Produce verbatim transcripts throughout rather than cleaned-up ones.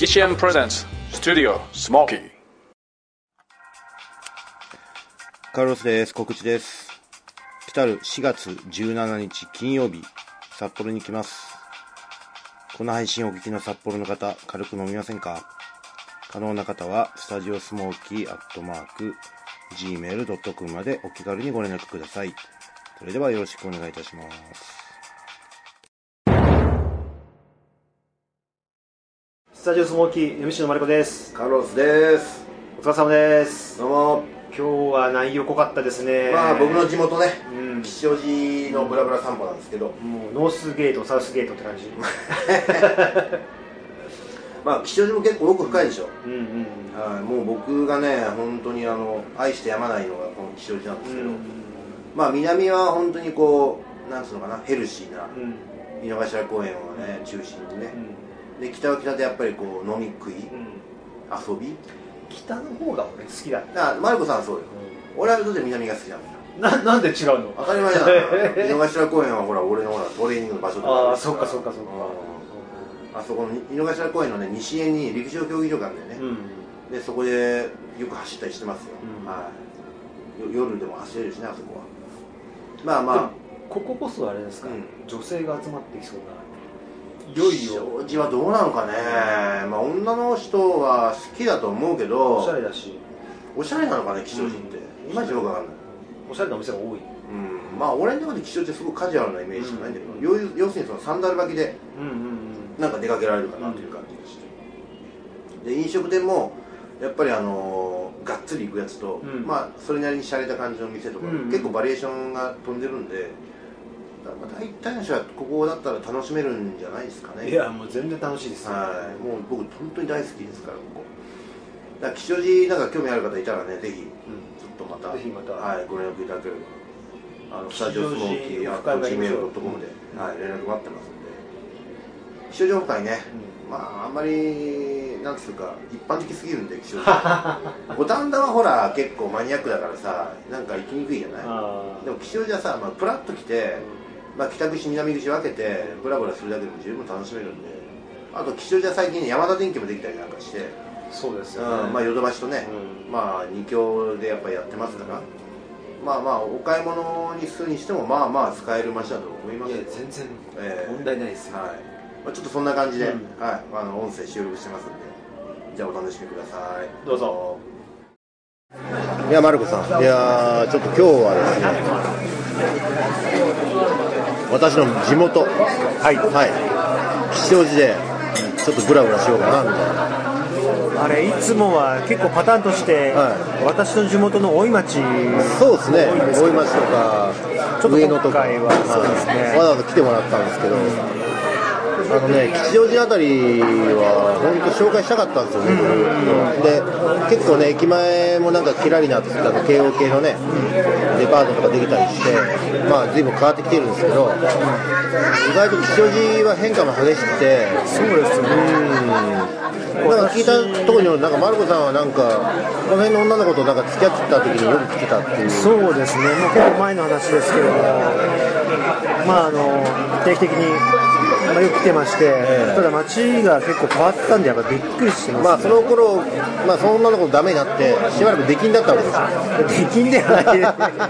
エイチエム Presents Studio Smoky。 カルロスです。告知です。来たるしがつじゅうしちにち金曜日、札幌に来ます。この配信をお聞きの札幌の方、軽く飲みませんか？可能な方はスタジオスモーキーアットマーク ジーメールドットコム までお気軽にご連絡ください。それではよろしくお願いいたします。 スタジオスモーキー エムシー のマリコです。 カルロスです。 お疲れ様です。 どうも。 今日は内容濃かったですね。 まあ僕の地元ね、 うん、 吉祥寺のブラブラ散歩なんですけど、 もうノースゲートサウスゲートって感じ。 まあ吉祥寺も結構奥深いでしょ。 うんうんうん、 はい、もう僕がね本当にあの愛してやまないのがこの吉祥寺なんですけど、うん、まあ南は本当にこうなんつうのかな、ヘルシーな、うん、井の頭公園をね中心にね、うん、で北は北でやっぱりこう飲み食い、うん、遊び、 北の方が俺好きだ。 あ、マルコさんはそうよ、うん、俺はどうせ南が好きなんだよ。 な, なんで違うの？ 当たり前じゃない井の頭公園はほら俺のほらトレーニングの場所とかああ、そっかそっかそっか、 うん、あそこの井の頭公園のね西園に陸上競技場があるんだよね、うん、でそこでよく走ったりしてますよ、うん、はい、夜でも走れるしねあそこは。まあまあこここそあれですか、うん、女性が集まってきそうな。 いよいよ吉祥寺はどうなのかね、まあ女の人は好きだと思うけど、 おしゃれだし、 おしゃれなのかね吉祥寺って、うん、いまいちよくわかんない。 おしゃれなお店が多い、うん、 まあ俺の中で吉祥寺ってすごくカジュアルなイメージしかないんだけど、うん、要するにそのサンダル履きでなんか出かけられるかなという感じがして、で飲食店もやっぱりあのー、がっつり行くやつと、うん、まあそれなりに洒落た感じの店とか、うん、結構バリエーションが飛んでるんで、まあ、大体の人はここだったら楽しめるんじゃないですかね。 いやもう全然楽しいですよ、 はい、もう僕本当に大好きですからここだから吉祥寺なんか興味ある方いたらねぜひ、うん、ちょっとまたぜひまた、 はい、ご連絡いただければあのスタジオスモーキーアットジーメールドットコムで、はい、連絡待ってますんで。吉祥寺オフ会ね、うん、まああんまりなんつうか一般的すぎるんで吉祥寺五反田はほら結構マニアックだからさなんか行きにくいじゃない。でも吉祥寺はさ、まあ、プラッと来て、まあ、北口南口分けてブラブラするだけでも十分楽しめるんで、あと吉祥寺は最近ね山田電機もできたりなんかして、 そうですよね、 うん、まあヨドバシとね、うん、まあ二強でやっぱりやってますから、うん、まあまあお買い物にするにしてもまあまあ使える街だと思いますよ。いや全然、えー、問題ないですよ、 はい、まあ、ちょっとそんな感じで、うん、はい、あの音声収録してますんで、じゃあお楽しみください。 どうぞ。 いやマルコさん、いやちょっと今日はですね私の地元、はいはい、吉祥寺でちょっとブラブラしようかなみたいな。 あれいつもは結構パターンとして、はい、私の地元の大井町、 そうですね、大井町とかちょっと今回はそうですね、 わざわざ来てもらったんですけど、あのね、吉祥寺あたりは本当紹介したかったんですよね、うん、で結構ね駅前もなんかキラリなってた京王系のねデパートとかできたりして、まあ随分変わってきてるんですけど、意外と吉祥寺は変化も激しくて、 そうですよね、 うん、なんか聞いたところによるなんかマルコさんはなんかこの辺の女の子となんか付き合ってた時によく来てたっていう。 そうですね、もう結構前の話ですけども、まああの定期的にまあ、よく来てまして、えー、ただ街が結構変わったんでやっぱびっくりしてます、ね、 まあその頃、まあその女の子ダメになってしばらく出禁だったわけですよ。 出禁ではない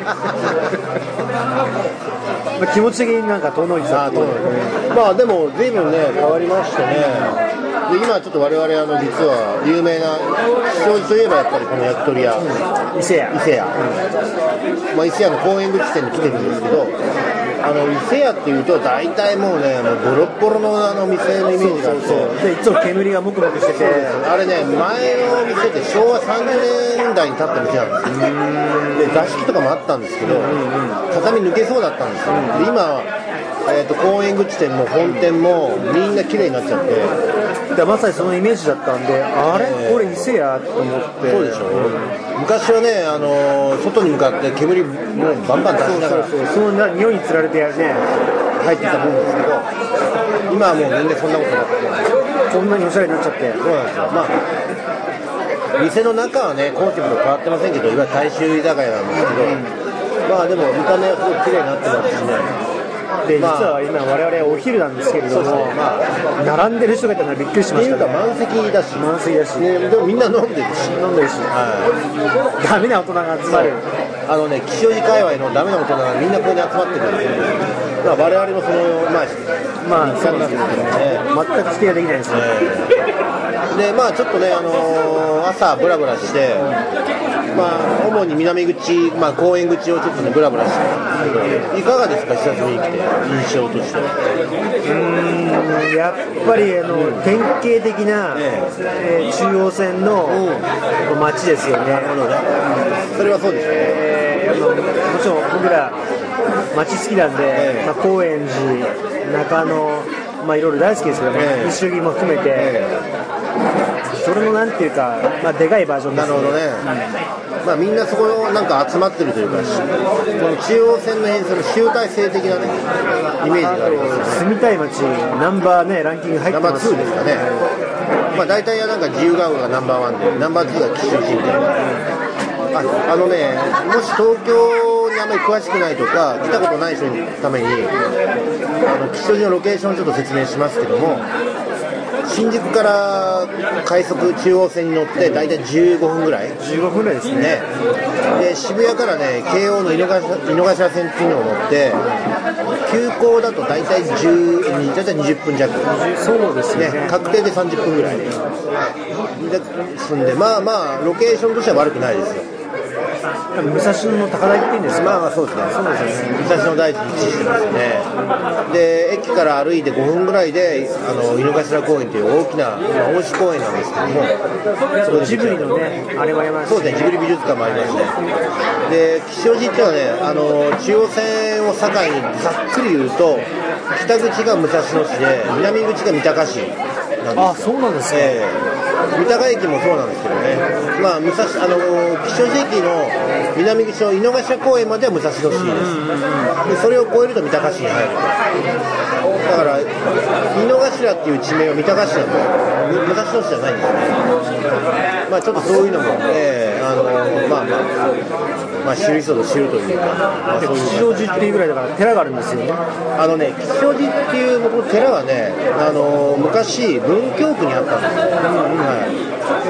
まあ気持ち的になんか遠のいてたっていう、 あ、まあでも随分ね変わりましてね。で今ちょっと我々あの実は有名な吉祥寺といえばやっぱりこの焼き鳥屋、 うん、伊勢屋伊勢屋、うん、まあ伊勢屋の公園口店に来てるんですけど、あの伊勢屋っていうと大体もうねもうボロッボロのあの店のイメージがあって、そうそうそう、でいつも煙がモクモクしてて、あれね前の店ってしょうわさんじゅうねんだいに建った店なんですよ。で座敷とかもあったんですけど、畳抜けそうだったんですよ。で今、えー、と公園口店も本店もみんな綺麗になっちゃって、 でまさにそのイメージだったんで、あれ、えー、これ伊勢屋と思って。 そうでしょ、うん、昔はね、あのー、外に向かって煙もうバンバン出しながら、 そうそうそう、その匂いにつられてね入ってきたもんですけど、今はもう全然そんなことなくて、 こんなにおしゃれになっちゃって。 そうなんですよ。まあ店の中はねコンセプト変わってませんけど、いわゆる大衆居酒屋なんですけど、うん、まあでも見た目はすごく綺麗になってますしね。 で実は今我々お昼なんですけれども、まあ、並んでる人がいたのはびっくりしましたね。 満席だし満席だし、 ね、でもみんな飲んでるし飲んでるし、はい、ダメな大人が集まる。 あのね、吉祥寺界隈のダメな大人がみんなここに集まってるんですよ。まあ、我々もそのまあまあそうなんですけどね、全く付き合いできないですね。 でまあちょっとね、あのー、朝ブラブラして、まあ主に南口、まあ公園口をちょっとねブラブラしてたんですけど、いかがですか久しぶりに来て印象としては。 うーん、やっぱりあの、うん、典型的な、えー、中央線の、うん、街ですよね。なるほどね。 それはそうですよね。 えー、もちろん僕ら街好きなんで、えーまあ、高円寺、中野、まあいろいろ大好きですけどね、えー、西荻も含めて、えー、それのなんていうか、まあ、でかいバージョンですね。 なるほどね。うん、まあみんなそこのなんか集まってるというか、この中央線の沿線の集大成的なねイメージがあります、ね。 住みたい街ナンバーねランキング入ってます、ね。 ナンバーツーですかね。まあ大体はなんか自由が丘がナンバーワンで、ナンバーツーが吉祥寺みたいな。あ, あのね、もし東京にあんまり詳しくないとか来たことない人のためにあの吉祥寺のロケーションをちょっと説明しますけども、新宿から快速中央線に乗ってだいたいじゅうごふんぐらいじゅうごふんぐらいです ね, ねで渋谷からね京王の井の頭、井の頭線っていうのを乗って急行だとだいたいにじゅっぷん弱、 そうです ね, ね確定でさんじゅっぷんぐらいですんで、まあまあロケーションとしては悪くないですよ。 武蔵野の高台っていうんですか。 まあまあそうですね。そうですね。武蔵野大地に位置してますね。で駅から歩いてごふんぐらいであの井の頭公園という大きな恩賜公園なんですけども、 そこジブリのねあれもあります。 そうですね。ジブリ美術館もありますね。で吉祥寺っていうのはね、あの中央線を境にざっくり言うと北口が武蔵野市で南口が三鷹市なんですよ。 あ、そうなんですね。えー三鷹駅もそうなんですけどね、まあ、武蔵あの吉祥寺駅の南口の井の頭公園までは武蔵野市です、でそれを越えると三鷹市に入ると。だから井の頭っていう地名は三鷹市なんで武蔵野市じゃないんですね。まあちょっとそういうのも、えー、あのまあまあまあ知る人ぞ知るというか、まあ、そういう吉祥寺っていうぐらいだから寺があるんですよね。 あのね吉祥寺っていう僕寺はね、あの昔文京区にあったんですよ、はい、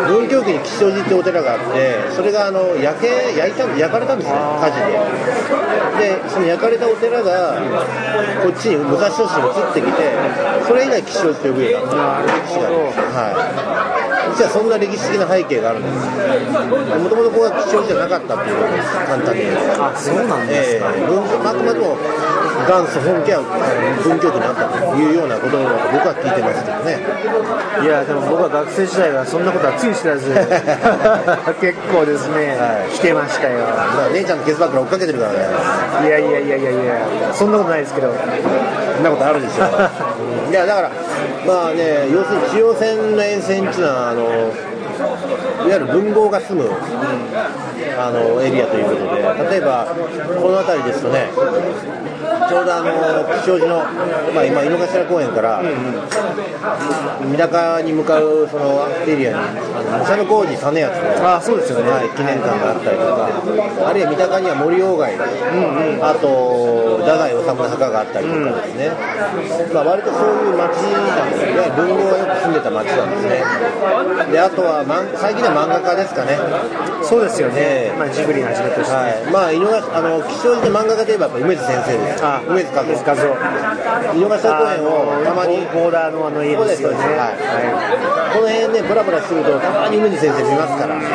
文京区に吉祥寺ってお寺があって、それがあの焼け焼いた焼かれたんですよ、火事で。でその焼かれたお寺がこっちに武蔵野市に移ってきて、それ以来吉祥寺と呼ぶようになった歴史があるんです、はい、実はそんな歴史的な背景があるんです。もともとここが吉祥寺じゃなかったっていうことです、簡単に言うと。 あ、そうなんですか。 えー、あくまでも元祖本家は文京区にあったというようなことだと僕は聞いてますけどね。 いやでも僕は学生時代はそんなことはつゆ知らず結構ですね、はい、来てましたよ。 姉ちゃんのケースバッグ追っかけてるからね。 いやいやいやいやいや、そんなことないですけど。 そんなことあるでしょう。いやだからまあね、要するに中央線の沿線っていうのはあのいわゆる文豪が住む、うん、あのエリアということで、例えばこの辺りですとね、ちょうどあの吉祥寺の、まあ、今井の頭公園から三鷹に向かうそのエリアにあの武者小路実篤の、 あ、そうですよね、 はい、記念館があったりとか、あるいは三鷹には森鴎外、うんうん、あと太宰治の墓があったりとかですね、うん、まあ、割とそういう街なんですね。いわゆる文豪がよく住んでた街なんですね。であとは最近は漫画家ですかね。 そうですよね、まあ、ジブリの始めとして、はい、 まあ、井のあの吉祥寺で漫画家といえばやっぱ梅津先生です。 あ、梅津和夫、 井の頭公園をたまにボーダーのあの家ですよね、はいはい、この辺ねブラブラするとたまに梅津先生見ますから、はい、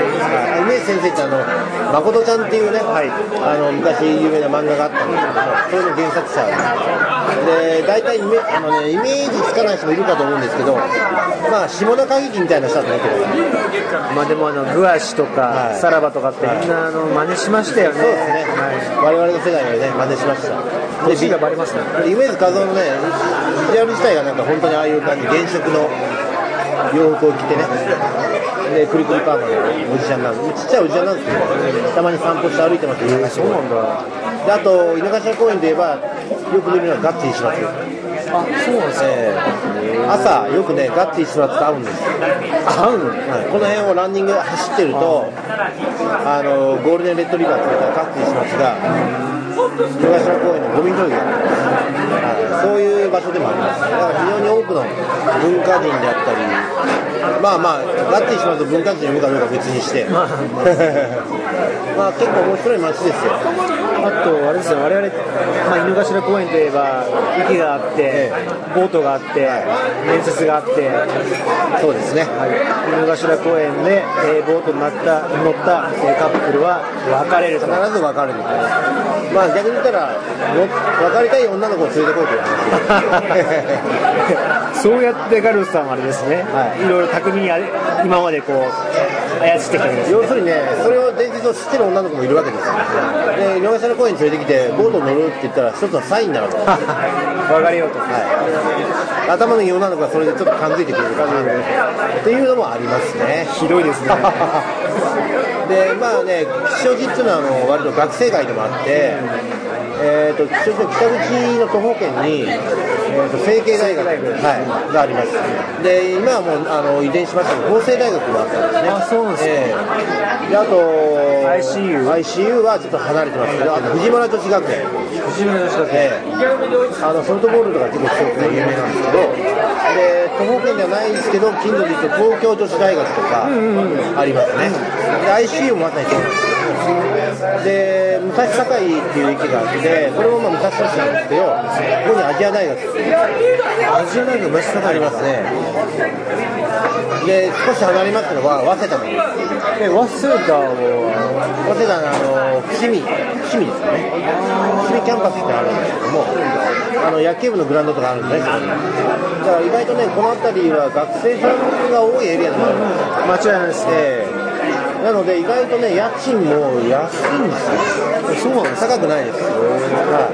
梅津先生ってあの誠ちゃんっていうね、はい、あの昔有名な漫画があったんですけど、それの原作者で、大体イメあの、ね、イメージつかない人もいるかと思うんですけど、まあ下田景樹みたいな人だと思ってください。 まあでもあのグアシとか、はい、さらばとかってみんなあの真似しましたよね。 そうですね、はい、我々の世代はね真似しました。 で美がバレますね。 梅津和夫のねビジュアル自体がなんか本当にああいう感じ、原色の洋服を着てね、でクリクリパーマのおじちゃんなんで、ちっちゃいおじちゃんなんですけど、たまに散歩して歩いてますよ。 えー、そうなんだ。 であと井の頭公園といえばよく見るのはガッツ石松。 あ、そうなんですか、 えー、朝よくねガッツ石松と会うんですよ。 会うの、 はい、この辺をランニング走ってると、あのゴールデンレッドリバーって言ったらガッツ石松が井の頭公園のゴミ取りでそういう場所でもあります。だから非常に多くの文化人であったり、まあまあガッチリしますと文化人呼ぶかどうか別にしてまあ結構面白い街ですよ。 あとあれですよ、我々、まあ、井の頭公園といえば池があって、ええ、ボートがあって、はい、面接があって、 そうですね、 はい、井の頭公園で、えー、ボートになった乗った、えー、カップルは別れると、 必ず別れる。まあ逆に言ったら別れたい女の子を連れてこいという話そうやってガルスさんはあれですね、はい、いろいろ巧みにあれ今までこう操ってきたわけです、ね、 要するにね、それを伝説を知ってる女の子もいるわけですよ。で井の頭公園に連れてきてボートに乗るって言ったら一つのサインなわけです別れようと、はい、 頭のいい女の子がそれでちょっと感づいてくれるかなっていうのもありますね。 ひどいですねでまあね、吉祥寺っていうのはあの割と学生街でもあって、えー、と吉祥寺の北口の徒歩圏に、えー、と成蹊大学、はい、があります。で今はもうあの移転しましたけど法政大学があったんですね。 あ、そうなんですか。 えー、であとアイシーユー? アイシーユー はちょっと離れてますけど、あと藤原女子学園藤原女子学園、 えー、あのソフトボールとか結構強くて有名なんですけど、で徒歩圏ではないんですけど近所で言うと東京女子大学とかありますね。で アイシーユー もまさにそうなんですよ。で武蔵境っていう駅があって、これもまあ武蔵野市なんですけど、ここにアジア大学アジア大学武蔵境ありますね。で少し離れますのは早稲田のえ早稲田は早稲田のあの伏見伏見ですよね。伏見キャンパスってあるんですけども、あの野球部のグラウンドとかあるんですね。だから意外とねこの辺りは学生さんが多いエリアでもあるんです。 間違いないですね。 なので意外とね家賃も安いんですよ。そうなんです。高くないです。はい。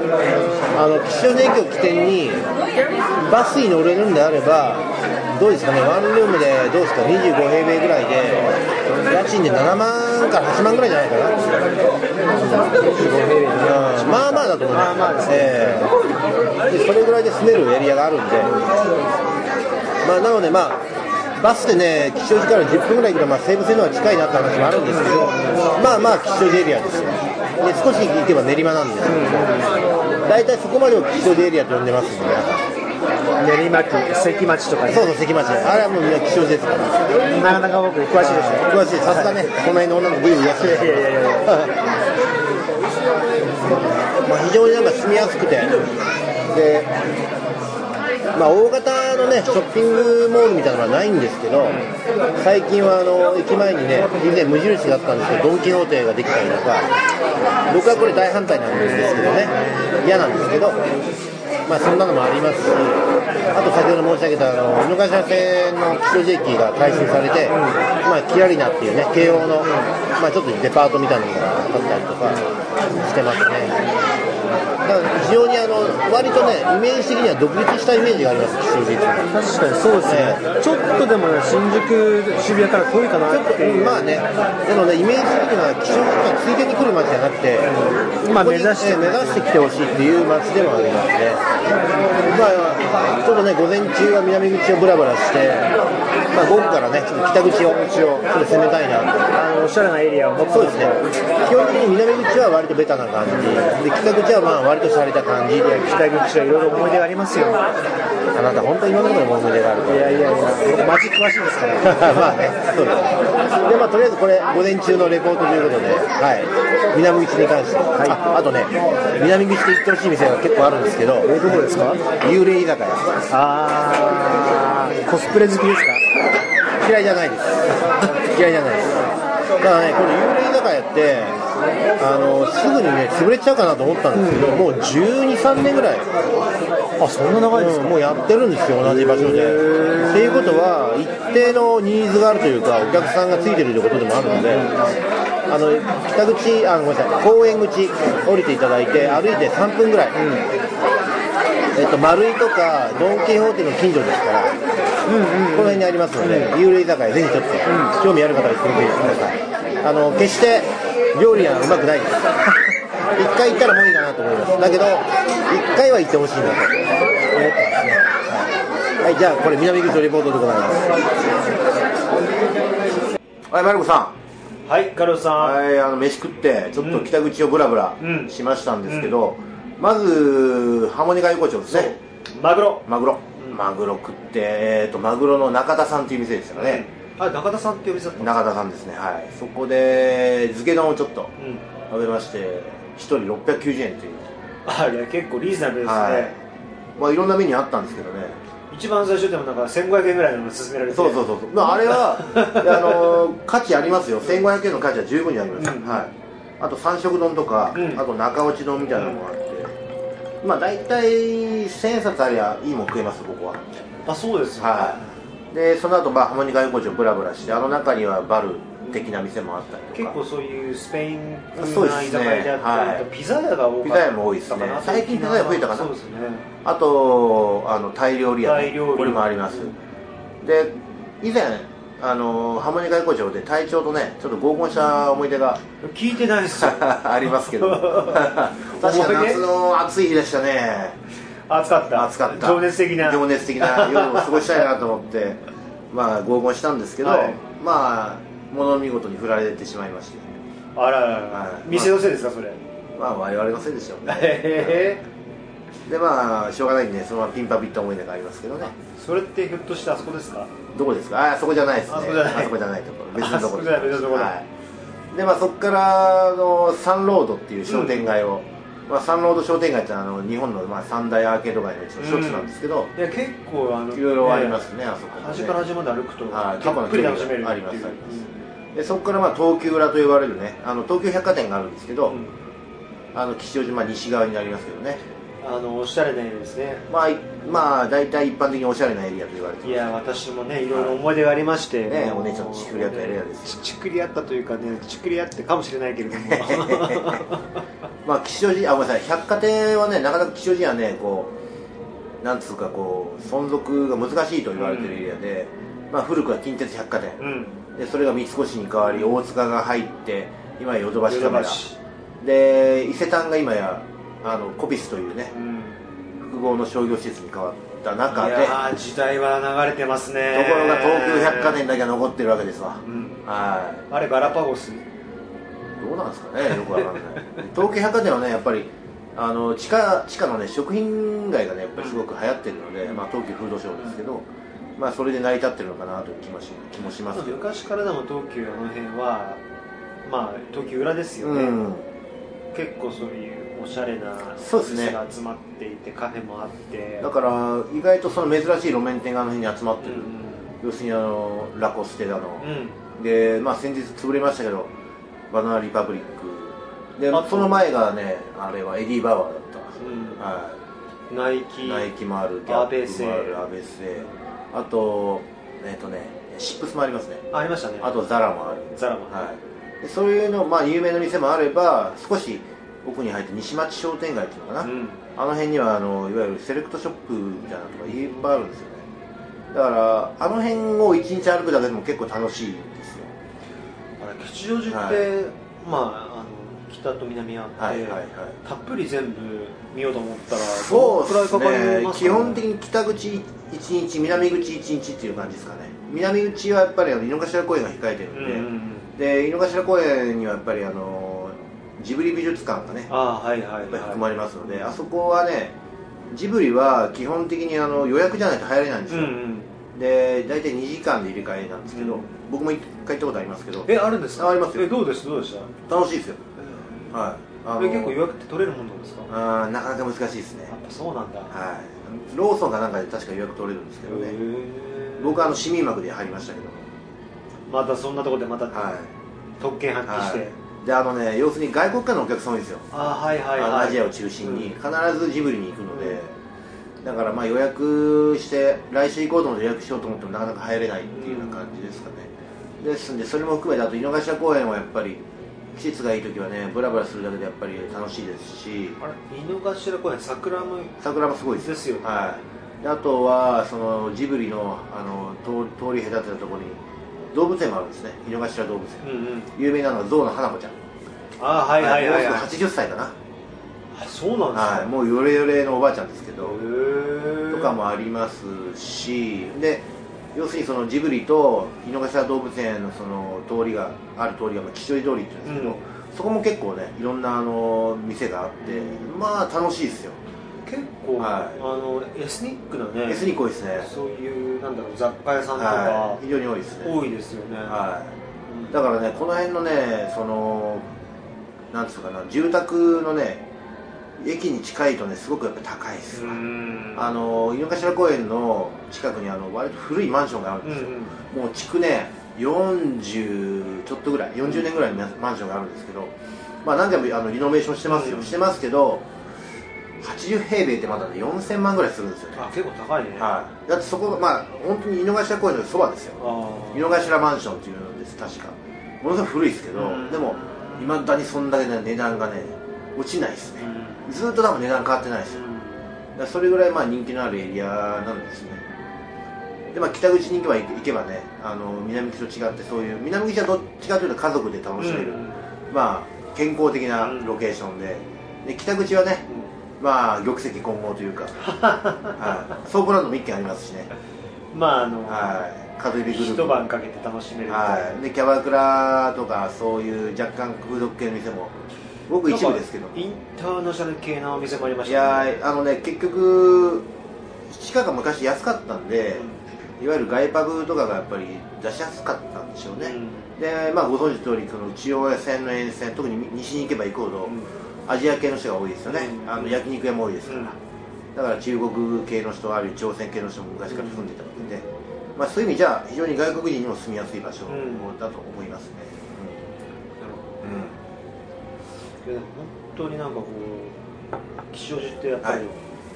あの吉祥寺駅を起点にバスに乗れるんであればどうですかね、ワンルームでどうですかにじゅうご平米ぐらいで家賃でななまんからはちまんぐらいじゃないかな。にじゅうご平米、うん、まあまあだと思います。まあまあですね。えー、でそれぐらいで住めるエリアがあるんで、まあなのでまあ。バスでね、吉祥寺からじゅっぷんぐらい行けば、まあ、西武線の方が近いなって話もあるんですけど、まあまあ吉祥寺エリアですよ。で少し行けば練馬なんですけど、大体そこまでを吉祥寺エリアと呼んでますんで、 練馬区、関町とかね。 そうそう、関町、あれはもうみんな吉祥寺ですから。 なかなか僕詳しいですよ。 詳しい、さすがね、この辺の女の子ブイブイやってる。いやいやいやいやまあ非常になんか住みやすくて、でまあ、大型の、ね、ショッピングモールみたいなのはないんですけど、最近はあの駅前にね、以前無印があったんですけど、ドン・キホーテができたりとか、僕はこれ大反対なんですけどね、嫌なんですけど、まあ、そんなのもありますし、あと先ほど申し上げたあの井の頭線の吉祥寺駅が改修されて、まあ、キラリナっていうね、慶応の、まあ、ちょっとデパートみたいなのがあったりとかしてますね。だから非常にあの割とねイメージ的には独立したイメージがあります吉祥寺って。 確かにそうですね、えー、ちょっとでも、ね、新宿渋谷から遠いかなっていう。 まあね、でもねイメージ的には吉祥寺がついでに来る街じゃなくて、 今目指して、 目指してきてほしいっていう街でもありますね。まあちょっとね午前中は南口をブラブラして、まあ、午後からねちょっと北口をちょっと攻めたいなと。 あのおしゃれなエリアを持って。 そうですね、基本的に南口は割とベタな感じで、北口はまあ割と洒落た感じで、 北口はいろいろ思い出がありますよ。 あなた本当にいろんなことに思い出があるから。 いやいやいや、僕街詳しいですからまあね、そうですね。でまあとりあえずこれ午前中のレポートということで、はい、南口に関して、はい、あ, あとね南口で行ってほしい店が結構あるんですけど、 えどこですか？ 幽霊居酒屋。 あー、コスプレ好きですか？ 嫌いじゃないです嫌いじゃないです。だからねこの幽霊居酒屋ってあのすぐにね潰れちゃうかなと思ったんですけど、うん、もうじゅうに、さんねんぐらい、 あ、そんな長いですか？ うん、もうやってるんですよ同じ場所で。っていうことは一定のニーズがあるというかお客さんがついてるということでもあるので、あの北口あごめんなさい公園口降りていただいて歩いてさんぷんぐらい、うん、えっと、丸井とかドン・キホーテの近所ですから、うんうんうん、この辺にありますので、うん、幽霊居酒屋ぜひちょっと、うん、興味ある方は行ってみてください。あの決して料理はうまくないです一回行ったらもういいかなと思います。だけど一回は行ってほしいなと思ってますね。はい、はい、じゃあこれ南口のレポートでございます。はい、マルコさん。はい、カルロスさん。 はい、あの飯食ってちょっと北口をブラブラしましたんですけど、うんうん、まずハモニカ横丁ですね。 マグロマグロ、 うん、 マグロ食って、えー、とマグロの中田さんっていう店でしたかね、 うん、あ中田さんっていうお店だったんですか。 中田さんですね、はい、そこで漬け丼をちょっと食べまして、うん、ひとりろっぴゃくきゅうじゅうえんという、 あれ結構リーズナブルですね、 はい、まあ、いろんなメニューあったんですけどね、 一番最初でもなんかせんごひゃくえんぐらいのが勧められて、 そうそうそうそう、まあ、あれはあのー、価値ありますよ、せんごひゃくえんの価値は十分にあります、うん、はい、あと三色丼とか、うん、あと中落ち丼みたいなのもあって、うん、まあ大体せんえん札ありゃいいもん食えます、僕は。 あ、そうですよね、 はい、でその後まあハーモニカ横丁ブラブラして、あの中にはバル的な店もあったりとか、 結構そういうスペイン風な居酒屋であったり、ね、はい、ピザ屋が多かったかな。 ピザ屋も多いですね、最近ピザ屋増えたかな。 そうですね、 あとあのタイ料理屋、ね、 タイ料理これもあります、うん、で以前あのハーモニカ横丁で隊長とねちょっと合コンした思い出が聞いてないですよありますけど確か夏の暑い日でしたね。 暑かった暑かった情熱的な情熱的な夜を過ごしたいなと思ってまあ合コンしたんですけど、はい、まあ物見事に振られてしまいまして、 あららら、はい、店のせいですか、それ。 まあ我々のせいでしょうねへでまあしょうがないんでそのままピンパピッと思い出がありますけどね。 それってひょっとしてあそこですか。 どこですか。あそこじゃないですね。あそこじゃない、あそこじゃないところ、別のところです。別のところ、はい、でまあそこからのサンロードっていう商店街を、うん、まあ、サンロード商店街ってあの日本のまあ三大アーケード街のうちの一つなんですけど、 うん、いや結構あのいろいろありますね、あそこ、ね、 端から端まで歩くとたっぷり楽しめるありますあります、うん、でそこからまあ東急裏と呼ばれるねあの東急百貨店があるんですけど、うん、あの吉祥寺、まあ、西側になりますけどね、 あのおしゃれなエリアですね。 まあまあ大体一般的におしゃれなエリアと言われてます。 いや私もねいろいろ思い出がありまして、 はい、ねお姉ちゃんとちくり合ったエリアですよ。 ちくり合ったというかねちくり合ってかもしれないけれどもまあ吉祥寺あごめんなさい百貨店はねなかなか吉祥寺はねこうなんつうかこう存続が難しいと言われてるエリアで、うん、まあ古くは近鉄百貨店、うん、でそれが三越に変わり大塚が入って今やヨドバシカメラで伊勢丹が今やあのコピスというね、うん、複合の商業施設に変わった中で、いや時代は流れてますね。 ところが東急百貨店だけは残ってるわけですわ、うん、はい。 あれガラパゴスどうなんですかね、よくわからない東急百貨店はねやっぱりあの地下地下のね食品街がねやっぱりすごく流行ってるので、うん、まあ、東急フードショーですけど、うん、まあそれで成り立ってるのかなという気も し, 気もしますけど、 昔からでも東急あの辺はまあ東急裏ですよね、うん、結構そういうおしゃれな店が集まっていて、ね、カフェもあってだから意外とその珍しい路面店があの辺に集まってる、うん、要するにあのラコステだの、うん、で、まあ、先日潰れましたけどバナナリパブリックでその前がねあれはエディ・バワーだった、うん、はい、 ナイキナイキもある、ギャップもある、アベセ、あとえっ、ー、とねシップスもありますね。 ありましたね。 あとザラもある。 ザラも、 はい、でそういうの、まあ、有名な店もあれば少し奥に入って西町商店街っていうのかな、うん、あの辺にはあのいわゆるセレクトショップみたいなのとかいっぱいあるんですよね。だからあの辺を一日歩くだけでも結構楽しいんですよ。 あれ吉祥寺って、はい、まああの北と南あって、はいはいはい、たっぷり全部見ようと思ったらそうですね、基本的に北口いちにち南口いちにちっていう感じですかね。南口はやっぱりあの井の頭公園が控えてるんで、うんうん、で井の頭公園にはやっぱりあのジブリ美術館がね、 あ、はいはいはい、 含まれますので、あそこはねジブリは基本的にあの予約じゃないと入れないんですよ、うんうん、で大体にじかんで入れ替えなんですけど、うん、僕もいっかい行ったことありますけど。 え、あるんですか。 ありますよ。 え、どうですどうでした。 楽しいですよ、うん、はい。 あの結構予約って取れるもんなんですか。 あ、なかなか難しいですね。 やっぱそうなんだ。 はい、ローソンかなんかで確か予約取れるんですけどね。僕はあの市民幕で入りましたけど、 またそんなところでまた、はい、特権発揮して、はい、 であのね、要するに外国からのお客さん多いんですよ。 あ、はいはいはい、 アジアを中心に、うん、必ずジブリに行くので、うん、だからまあ予約して来週行こうと思って予約しようと思ってもなかなか入れないっていうような感じですかね、うん、ですんでそれも含めてあと井の頭公園はやっぱり季節がいい時はねブラブラするだけでやっぱり楽しいですし、 あれ井の頭公園桜も桜もすごいですですよね、 はい、であとはそのジブリの、あの 通, 通り隔てたところに動物園もあるんですね、井の頭動物園、うんうん、有名なのは象の花子ちゃん。 あ、はいはいはい、はい、 はちじゅっさいかな。 あ、そうなんですか、 はい、もうヨレヨレのおばあちゃんですけどとかもありますし、で要するにそのジブリと井の頭動物園のその通りがある通りが吉祥寺通りっていうんですけど、うん、そこも結構ねいろんなあの店があって、うん、まあ楽しいですよ。 結構、 はい、 あのエスニックなね、 エスニック多いですね。 そういうなんだろう、雑貨屋さんとか、 はい、非常に多いですね。 多いですよね。 はい、だからね、この辺のね、そのなんつうかな、住宅のね、駅に近いとね、すごくやっぱ高いです。あの井の頭公園の近くにあの割と古いマンションがあるんですよ。うんうん、もう築ねよんじゅうちょっとぐらい、よんじゅうねんぐらいのマンションがあるんですけど、まあ何回もあのリノベーションしてますよ、うん、してますけど、はちじゅうへいべいってまだねよんせんまんぐらいするんですよね。 あ、結構高いね。 はい、だってそこがまあ本当に井の頭公園のそばですよ。井の頭マンションっていうのです、確か。ものすごく古いですけど、うん、でもいまだにそんだけ、ね、値段がね落ちないですね。うん、ずっと多分値段変わってないですよ。うん、だそれぐらいまあ人気のあるエリアなんですね。で、まあ、北口に行けば行けばね、あの南口と違って、そういう南口はどっちかというと家族で楽しめる、うん、まあ健康的なロケーションで、で北口はね、うん、まあ玉石混合というか、はい、ソープランドも一軒ありますしね。 まああの、 はい、カドリビグループ一晩かけて楽しめるみたいな、 はい、でキャバクラとかそういう若干風俗系の店もごく一部ですけど、 インターナショナル系のお店もありましたね。 いやあのね、結局地価が昔安かったんで、うん、いわゆる外パブとかがやっぱり出しやすかったんでしょうね。うん、で、まあ、ご存知の通り、この内大谷線の沿線、特に西に行けば行くほど、うん、アジア系の人が多いですよね。うん、あの焼肉屋も多いですから、うん、だから中国系の人、あるいは朝鮮系の人も昔から住んでたわけで、うん、まあ、そういう意味じゃ非常に外国人にも住みやすい場所だと思いますね。 うん、なるほど。うん、本当になんかこう吉祥寺ってやっぱり、はい、あの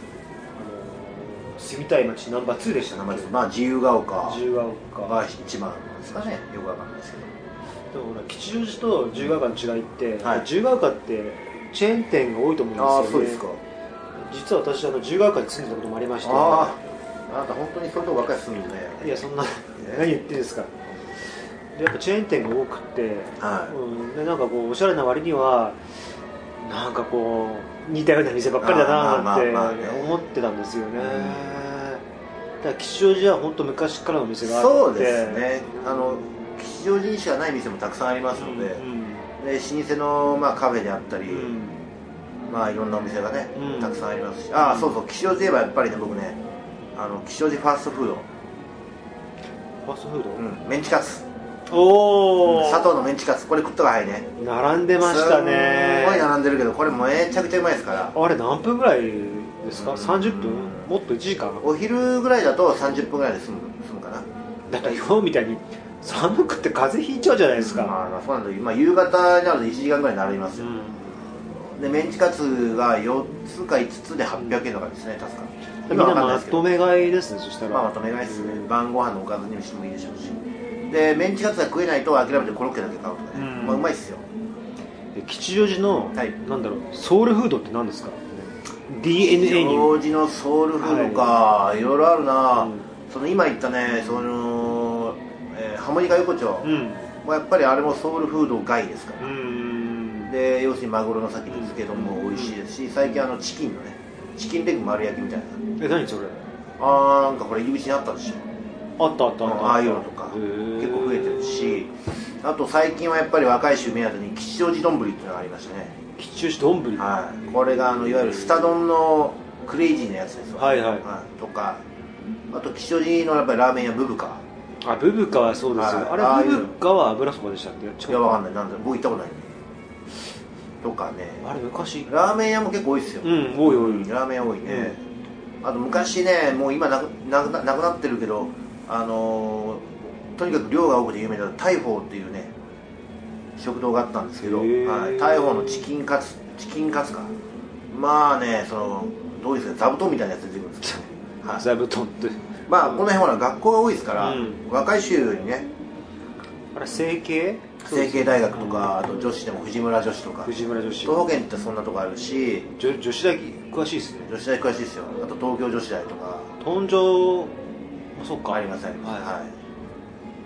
住みたい街ナンバーツーでしたね。 まあ自由が丘自由が丘が一番ですかね。よくわかんないですけど。でもほら吉祥寺と自由が丘の違いって、はい、自由が丘ってチェーン店が多いと思うんですよね。 ああ、そうですか。 実は私あの自由が丘に住んでたこともありまして、 ああ、あなた本当にそういうとこばっかり住んでね。 いやそんな何言ってるんですか。でやっぱチェーン店が多くて、はい、うん、でなんかこうおしゃれな割にはなんかこう似たような店ばっかりだなって思ってたんですよね。だから吉祥寺は本当昔からの店があって、 そうですね、あの吉祥寺にしかない店もたくさんありますので、うんうん、で老舗の、まあ、カフェであったり、うん、まあいろんなお店がね、うん、たくさんありますし、ああそうそう、吉祥寺といえばやっぱりね、僕ね、あの吉祥寺ファーストフード、 ファーストフード、 うん、メンチカツ、 おお、 佐藤のメンチカツ、これ食ったがはいね。 並んでましたね。 すごい並んでるけど、これめちゃくちゃうまいですから。 あれ何分ぐらいですか？さんじゅっぷん？もっといちじかん？ お昼ぐらいだとさんじゅっぷんぐらいで済む、済むかな。 だから今日みたいに寒くて風邪ひいちゃうじゃないですか。 まあそうなんだ、まあ、夕方になるといちじかんぐらい並びますよ、うん、でメンチカツがよっつかいつつではっぴゃくえんとかですね、確か。 みんなまとめ買いですね、そしたら。 まあまとめ買いですね、うん、晩ご飯のおかずにしてもいいでしょうし、でメンチカツが食えないと諦めてコロッケだけ買うとかね、うん、まあうまいっすよ。 で吉祥寺の、はい、なんだろう、ソウルフードって何ですか？ ディーエヌエー に吉祥寺のソウルフードか、はい、いろいろあるな、うん、その今言ったね、その、えー、ハモニカ横丁、うん、まあ、やっぱりあれもソウルフード外ですから、うん、で要するにマグロの先ですけども美味しいですし、最近あのチキンのね、チキンレッグ丸焼きみたいな。 え、何それ？ あー、なんかこれ入り口にあったでしょ。 あったあったあった。 ああいうのとか結構増えてるし、あと最近はやっぱり若い衆目当てに吉祥寺丼っていうのがありましてね。 吉祥寺丼、 はい、これがあのいわゆるスタ丼のクレイジーなやつですわ、 はいはい、 はい、とか、あと吉祥寺のやっぱりラーメン屋ブブカ。 あ、ブブカはそうですよ、はい、あれブブカは油そばでしたっけ？ いや、わかんない、なんだ、僕行ったことないんで。とかね、 あれ昔ラーメン屋も結構多いですよ。 うん、多い多い、 ラーメン屋多いね、うん、あと昔ね、もう今なくなくなくなってるけど、あのー、とにかく量が多くて有名だった大鵬っていうね食堂があったんですけど、はい、大鵬のチキンカツ、チキンカツか、まあね、そのどうですか、座布団みたいなやつ出てくるんですよ、 はい、座布団って、 まあこの辺は学校が多いですから、うん、若い衆にね、 あれ成蹊成蹊大学とか、あと女子でも藤村女子とか、 藤村女子、 東保県ってそんなとこあるし、 女, 女子大詳しいですね。 女子大詳しいですよ。あと東京女子大とか、 東城、そうか、 ありますあります、はい、はい、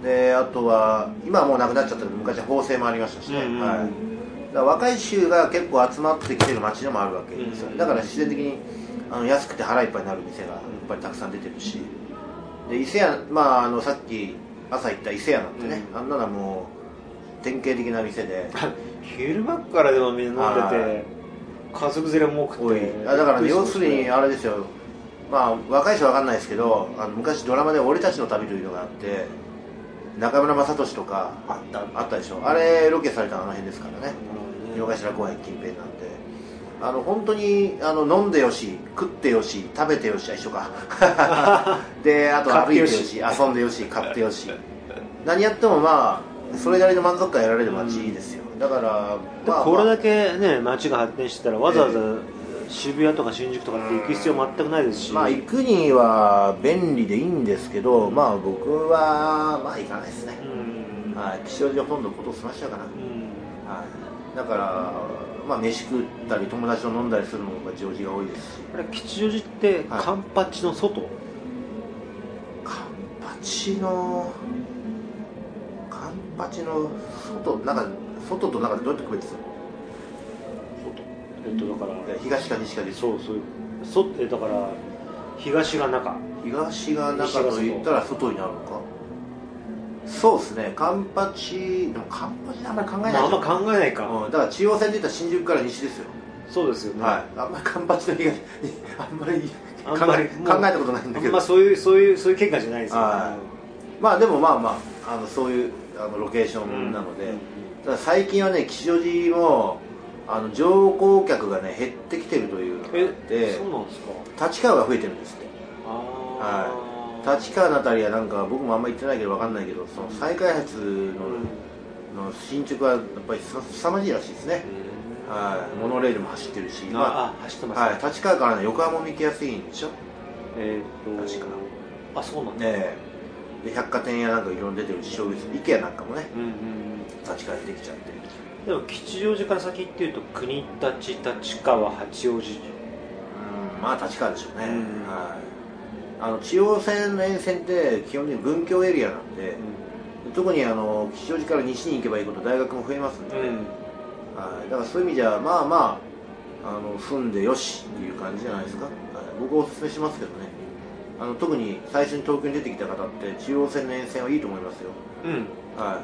であとは今はもうなくなっちゃったけど、昔は法政もありましたしね、うんうん、はい、だから若い衆が結構集まってきてる街でもあるわけですよ、うんうん、だから自然的にあの安くて腹いっぱいになる店がやっぱりたくさん出てるし、で伊勢屋、まあ、あのさっき朝行った伊勢屋なんてね、うん、あんなのはもう典型的な店で昼間からでもみんな飲んでて、 家族連れも多くて多い。あだから要するにあれですよ、まあ若い人は分かんないですけど、あの昔ドラマで「俺たちの旅」というのがあって、中村雅俊とかあったあったでしょ。あれロケされたあの辺ですからね、井の頭公園近辺なんで、あの本当にあの飲んでよし食ってよし食べてよしは一緒かであと歩いてよし遊んでよし買ってよし何やってもまあそれなりの満足感得られる街ですよ。だから、まあ、 これだけね街が発展してたらわざわざ渋谷とか新宿とかって行く必要全くないですし、 まあ行くには便利でいいんですけど、まあ僕はまあ行かないですね、はい、吉祥寺は今度こと済ましちゃうかな、はい、だからまあ飯食ったり友達と飲んだりするのが吉祥寺が多いですし。 あれ吉祥寺ってカンパチの外、はい、 カンパチのカンパチの外なんか外と中でどうやって区別するの？ えっとだから東か西かでそうそういうそえだから東が中東が中と言ったら外になるのか。そうですね。カンパチでもカンパチであんまり考えない、まあ、 あんま考えないか、 うん、だから中央線で言ったら新宿から西ですよ。 そうですよね、 はい、あんまりカンパチの東あんまりあんまり考えたことないんだけど、 まあそういうそういうそういう見解じゃないですよね、 はい、まあでもまあまあ、あのそういうあのロケーションなので、うん、ただ最近はね吉祥寺もあの乗降客がね減ってきてるというのがあって、 そうなんですか。 立川が増えてるんですって。 あ、 はい、立川のあたりはなんか僕もあんまり行ってないけど分かんないけど、その再開発の、うん、の進捗はやっぱりすさまじいらしいですね、はい、モノレールも走ってるし、 あ、まあ、あ走ってます、ね、 はい、立川から、ね、横浜も行きやすいんでしょ。 えー、っと確かあそうなんですね。で百貨店やなんかいろいろ出てるし、小別 IKEA なんかもね、うんうん、立川にできちゃってる。 でも吉祥寺から先っていうと国立、立川、八王子、 うん、まあ立川でしょうね、うん、はい、あの中央線の沿線って基本的に文教エリアなんで、うん、特にあの吉祥寺から西に行けばいいこと大学も増えますんで、ね、うん、はい、だからそういう意味じゃまあまあ、あの住んでよしっていう感じじゃないですか、はい、僕はおすすめしますけどね。あの特に最初に東京に出てきた方って中央線の沿線はいいと思いますよ、うん、はい、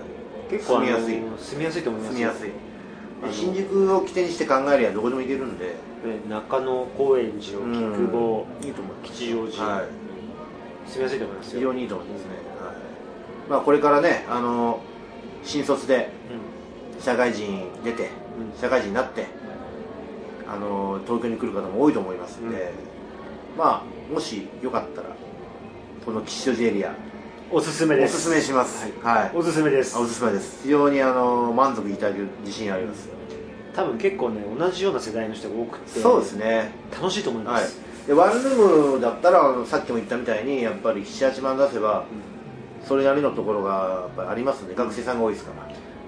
結構住みやすい、 住みやすいと思います。 住みやすい。新宿を起点にして考えりゃどこでも行けるんで、 中野、高円寺、菊坊、 いいと思います。 吉祥寺、はい、住みやすいと思いますよ。 非常にいいと思いますね、はい、まあ、これからね、あの新卒で社会人出て、うん、社会人になってあの東京に来る方も多いと思いますんで、うん、まあもしよかったらこの吉祥寺エリアおすすめです。 おすすめします、はいはい、 おすすめです。 おすすめです。非常にあの満足いただける自信あります。 多分結構ね同じような世代の人が多くて、 そうですね、 楽しいと思います、 はい、でワンルームだったらさっきも言ったみたいにやっぱりななはちまん出せば、うん、それなりのところがやっぱりありますんで、学生さんが多いですから。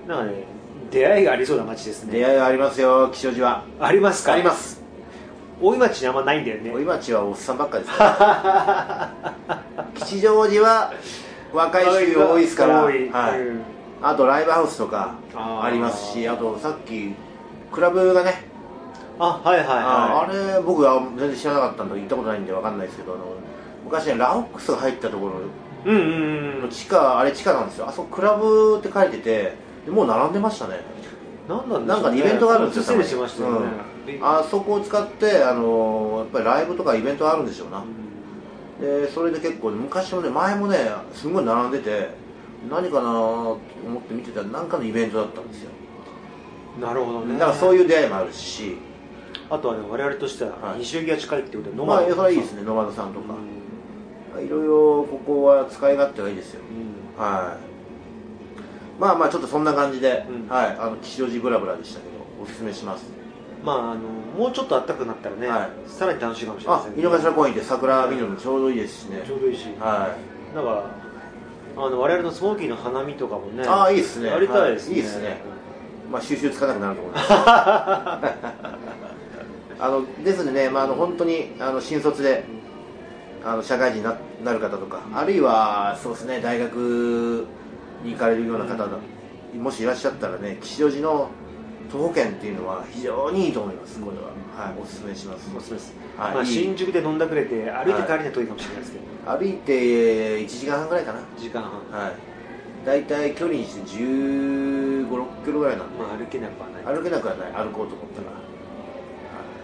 なんかね出会いがありそうな街ですね。 出会いがありますよ吉祥寺は。 ありますか？ あります。 大井町にあんまないんだよね。 大井町はおっさんばっかりですから吉祥寺は若い人多いですから、はい、うん、あとライブハウスとかありますし、あとさっきクラブがね、 あ、はいはいはい、 あ, あれ僕は全然知らなかったんで行ったことないんで分かんないですけど、あの昔ねラオックスが入ったところの地下、うんうんうん、あれ地下なんですよ。あそこクラブって書いててもう並んでましたね。 なんなんでしょうね、 なんかイベントがあるんですよ。 しましたよね、 うん、あそこを使ってあのやっぱりライブとかイベントあるんでしょうな、うん、でそれで結構昔もね前もねすごい並んでて何かなと思って見てたら何かのイベントだったんですよ。なるほどね。だからそういう出会いもあるし、 あとはね我々としては西荻が近いってことで、 ノマドさん、まあ、それはいいですね、ノマドさんとか、うん、いろいろここは使い勝手がいいですよ、うん、はい。まあまあちょっとそんな感じで、うん、はい、あの吉祥寺ブラブラでしたけどおすすめします。 まああのもうちょっと暖かくなったらね、はい、さらに楽しいかもしれませんね。 あ、井の頭公園って桜見るのちょうどいいですしね。 ちょうどいいし、はい、だからあの我々のスモーキーの花見とかもね、 ああいいですね、 やりたいですね、 はい、いいですね、まあ収集つかなくなると思いますあのですのでね、まあ、あの本当にあの新卒であの社会人に な, なる方とか、あるいはそうですね大学に行かれるような方だ、うん、もしいらっしゃったらね、吉祥寺の徒歩圏っていうのは非常にいいと思います。これは、はい、おすすめします。 おすすめです、はい。まあ、新宿で飲んだくれて歩いて帰りには遠いかもしれないですけど、 はい、歩いていちじかんはんぐらいかな。いちじかんはん、 はい、だいたい距離にしてじゅうご、ろっキロぐらいなんで、 まあ、歩けなくはない、 歩けなくはない、歩こうと思ったら、はい、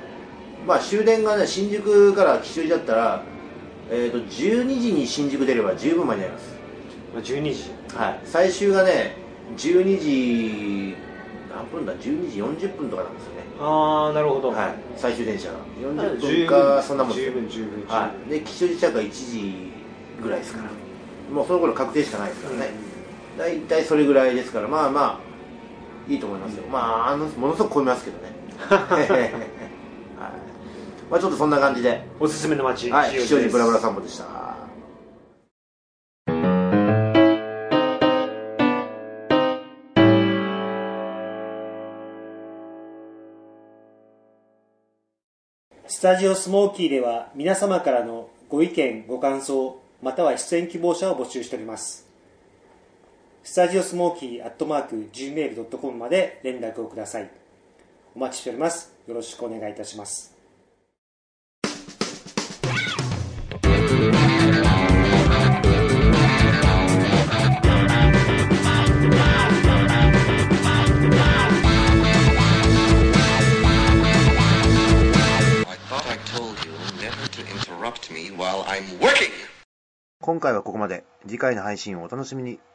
まあ終電がね新宿から吉祥寺だったら、えー、とじゅうにじに新宿出れば十分間に合います。 じゅうにじ、 はい、最終がねじゅうにじ何分だじゅうにじよんじゅっぷんとかなんですよね。 ああなるほど、 はい、最終電車がよんじゅっぷんかそんなもんですよ。 十分十分、 はい、で吉祥寺着がいちじぐらいですから、もうその頃確定しかないですからね、うん、だいたいそれぐらいですから、まあまあいいと思いますよ、うん、まああのものすごく混みますけどねはい、まあちょっとそんな感じでおすすめの街、 はい、吉祥寺ブラブラ散歩でした。 スタジオスモーキーでは皆様からのご意見ご感想または出演希望者を募集しております。スタジオスモーキーアットマーク ジーメールドットコム まで連絡をください。お待ちしております。よろしくお願いいたします。 今回はここまで。次回の配信をお楽しみに。